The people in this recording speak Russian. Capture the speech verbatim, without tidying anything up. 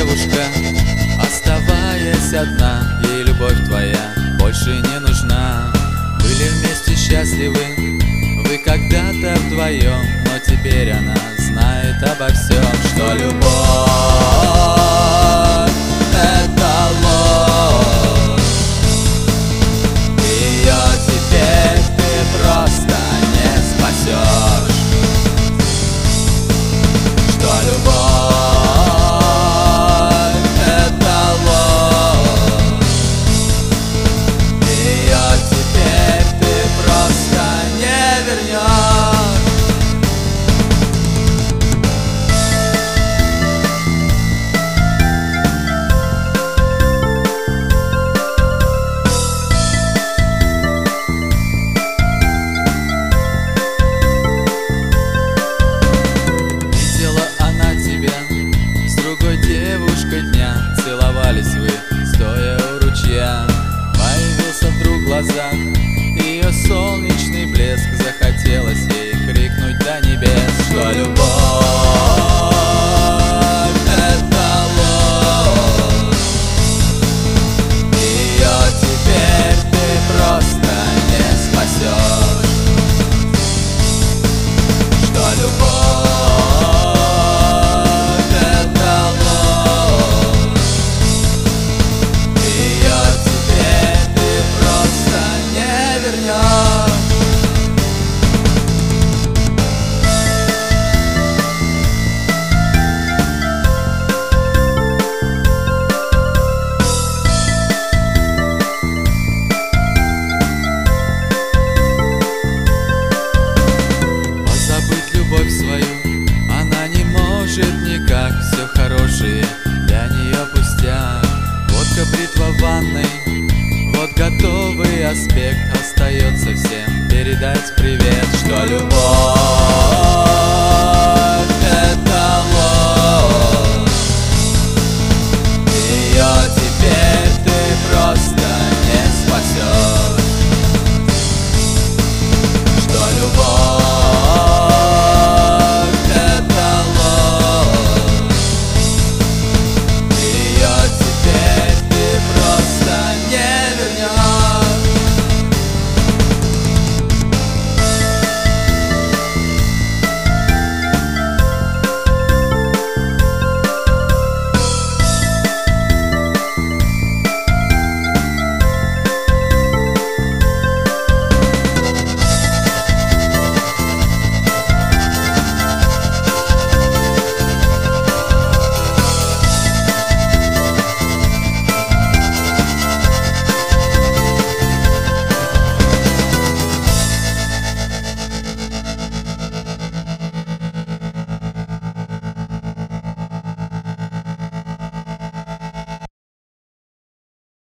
девушка, оставаясь одна, ей любовь твоя больше не нужна. Были вместе счастливы вы когда-то вдвоем, но теперь она знает обо всем, что любовь — это ложь. Ее теперь ты просто не спасешь. Что любовь — это ложь. Ее теперь ты просто не вернешь. Девушка дня, целовались вы, стоя у ручья. Появился вдруг в глазах ее солнечный блеск. Захотелось ей крикнуть до небес, что любовь — это ложь. Ее теперь ты просто не спасешь. Что любовь свою она не может никак, все хорошее для нее пустяк. Водка, бритва в ванной, вот готовый аспект. Остается всем передать привет, что любовь